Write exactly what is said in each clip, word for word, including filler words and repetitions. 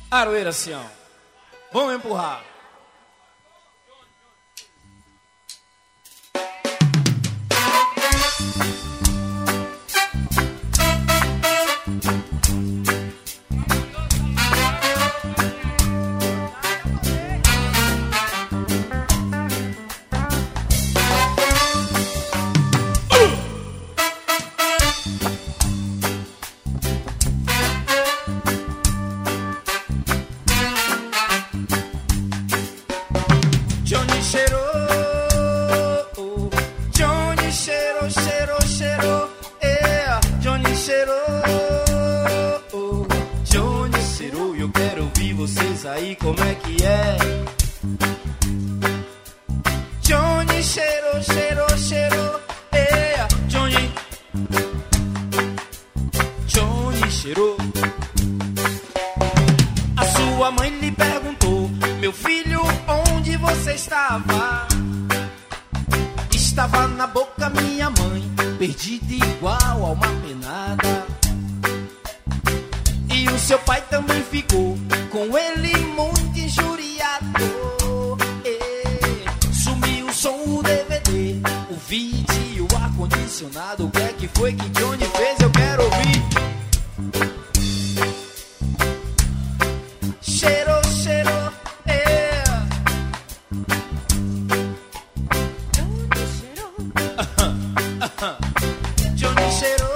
Aroeira, Sião. Vamos empurrar. Aí como é que é? Johnny cheirou, cheirou, cheirou, é, Johnny. Johnny cheirou. A sua mãe lhe perguntou: meu filho, onde você estava? Estava na boca minha mãe, perdida igual a uma penada. E o seu pai também ficou com ele muito injuriado. E sumiu o som, o D V D, o vídeo, o ar-condicionado. O que é que foi que Johnny fez? Eu quero ouvir. Cheirou, cheirou, é. Johnny cheirou. Johnny cheirou.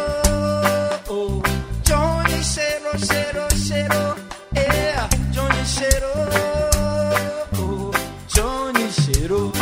Johnny cheirou, cheirou, cheirou. Johnny cheirou, Johnny cheirou.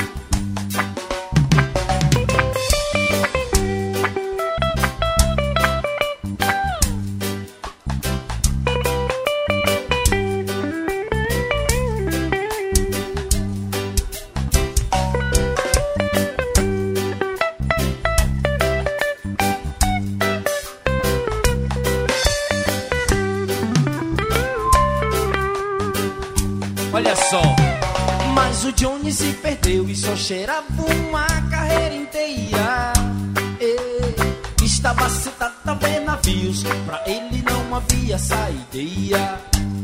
Olha só, mas o Johnny se perdeu e só cheirava uma carreira inteira. E estava sentado a ver navios, pra ele não havia saída.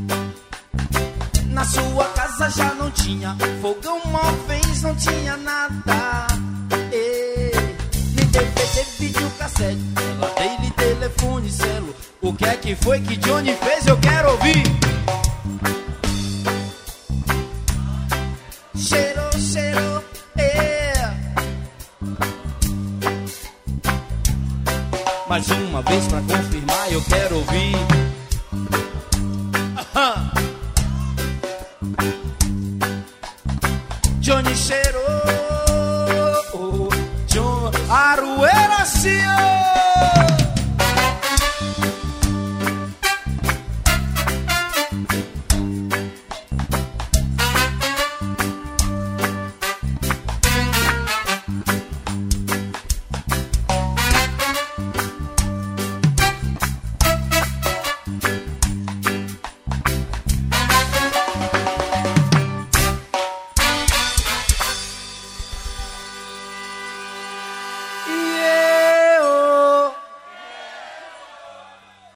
Na sua casa já não tinha fogão, móveis, não tinha nada. E nem D V D, videocassete, geladeira e telefone, celo. O que é que foi que Johnny fez? Eu quero ouvir. Cheirou, cheirou, é. Mais uma vez pra confirmar, eu quero ouvir. Aham. Johnny cheirou, John Aroeira, Sião.